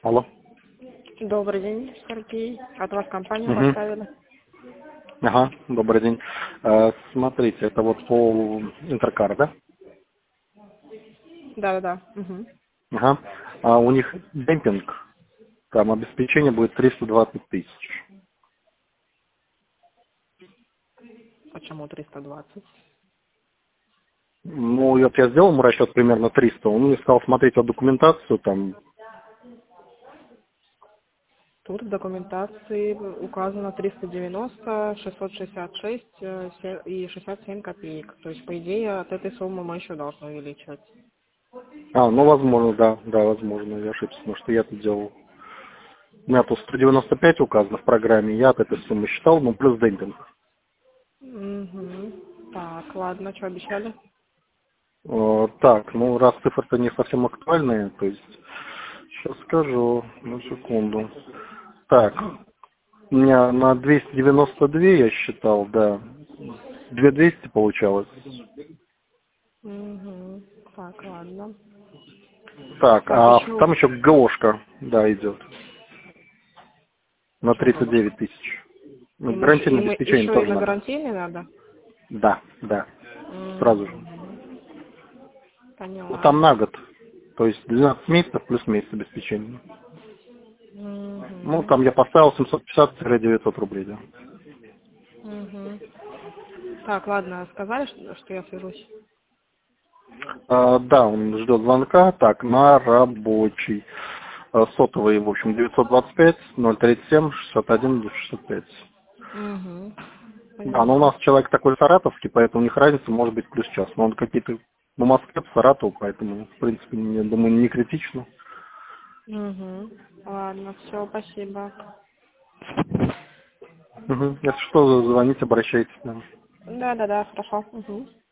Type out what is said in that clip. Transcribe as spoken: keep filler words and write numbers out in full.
Алло. Добрый день, Сергей. От вас компанию Мгм. поставили. Ага, добрый день. Э, смотрите, это вот по Интеркар, да? Да-да-да. Угу. Ага. А у них демпинг, там обеспечение будет триста двадцать тысяч. Почему триста двадцать? Ну, вот я сделал ему расчет примерно триста, он мне сказал смотреть вот документацию, там, Тут в документации указано триста девяносто, шестьсот шестьдесят шесть э, се- и шестьдесят семь копеек. То есть, по идее, от этой суммы мы еще должны увеличивать. а, ну, возможно, да, да, возможно, я ошибся, потому что я это делал. У меня тут сто девяносто пять указано в программе, я от этой суммы считал, ну, плюс демпинг. Угу. Так, ладно, что обещали? Э, так, ну, раз цифры-то не совсем актуальные, то есть, сейчас скажу, на секунду. Так, у меня на двести девяносто два я считал, да. две тысячи двести получалось. Угу. Так, ладно. Так, Так, а еще... там еще ГОшка, да, идет. На Что тридцать галошка? девять тысяч. Ну, Им, еще, гарантийное им обеспечение еще и тоже на надо. гарантийный надо? Да, да, сразу же. Угу. Ну, Поняла. там на год. То есть двенадцать месяцев плюс месяц обеспечения. Ну, Угу. там я поставил семьсот пятьдесят девятьсот рублей, да. Угу. Так, ладно, сказали, что, что я свяжусь? А, да, он ждет звонка. Так, на рабочий. А, сотовый, в общем, девятьсот двадцать пять ноль тридцать семь шестьдесят один шестьдесят пять. Угу. Да, но у Поняла. нас человек такой саратовский, поэтому у них разница может быть плюс час. Но он какие-то в Москве, в Саратову, поэтому, в принципе, я думаю, не критично. Угу. Ладно, все, спасибо. Угу. Если что, звоните, обращайтесь. Да. Да-да-да, хорошо. Угу.